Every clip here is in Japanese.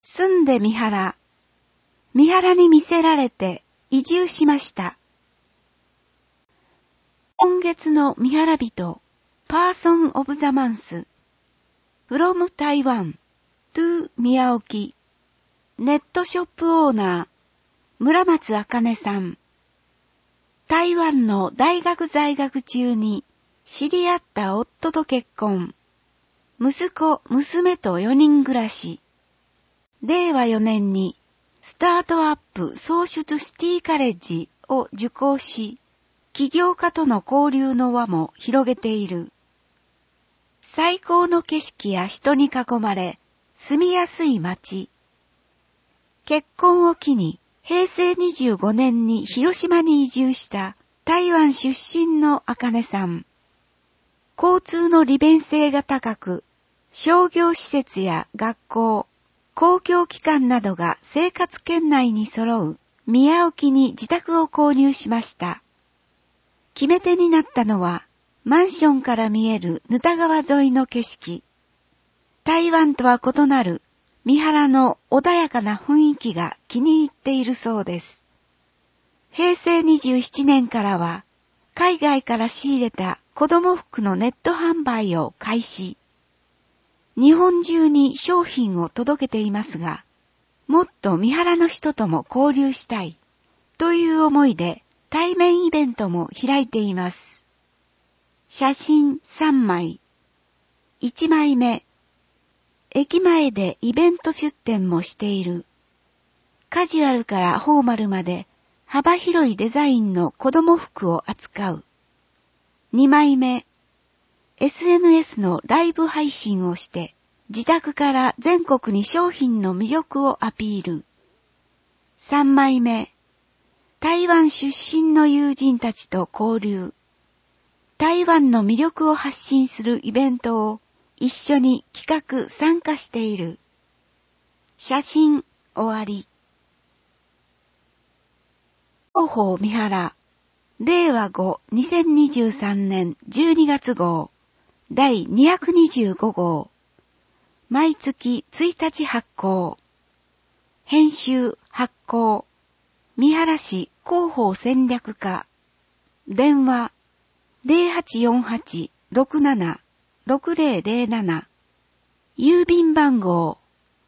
住んで三原。三原に魅せられて移住しました。今月の三原人、パーソン・オブ・ザ・マンス。from 台湾 to 宮沖。ネットショップオーナー、村松茜さん。台湾の大学在学中に知り合った夫と結婚。息子、娘と4人暮らし。令和4年にスタートアップ創出シティカレッジを受講し、起業家との交流の輪も広げている。最高の景色や人に囲まれ、住みやすい街。結婚を機に、平成25年に広島に移住した台湾出身の茜さん。交通の利便性が高く、商業施設や学校、公共機関などが生活圏内に揃う宮沖に自宅を購入しました。決め手になったのは、マンションから見える沼田川沿いの景色。台湾とは異なる三原の穏やかな雰囲気が気に入っているそうです。平成27年からは、海外から仕入れた子供服のネット販売を開始。日本中に商品を届けていますが、もっと三原の人とも交流したいという思いで対面イベントも開いています。写真3枚。1枚目。駅前でイベント出店もしている。カジュアルからフォーマルまで幅広いデザインの子供服を扱う。2枚目。SNS のライブ配信をして自宅から全国に商品の魅力をアピール。3枚目。台湾出身の友人たちと交流。台湾の魅力を発信するイベントを一緒に企画参加している。写真終わり。広報三原令和5 2023年12月号第225号毎月1日発行編集発行三原市広報戦略課電話 0848-67-6007 郵便番号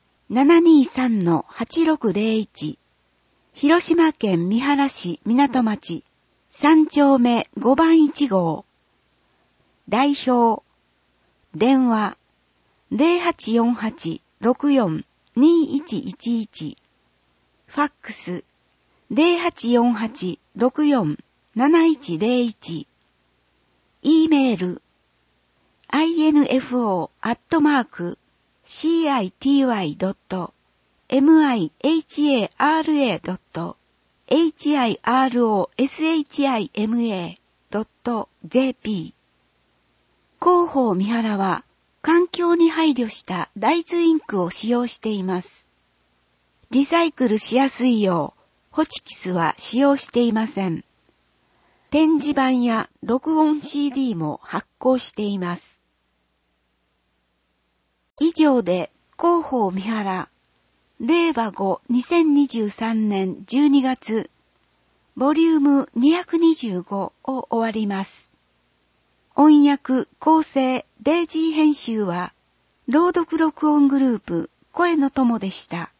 723-8601 広島県三原市港町3丁目5番1号代表電話 0848-64-2111 ファックス 0848-64-7101 E メール info@myti.hiro.hiroshima.jp 広報三原は環境に配慮した大豆インクを使用しています。リサイクルしやすいようホチキスは使用していません。展示板や録音 CD も発行しています。以上で広報三原令和5 2023年12月ボリューム225を終わります。音訳構成デイジー編集は朗読録音グループ声の友でした。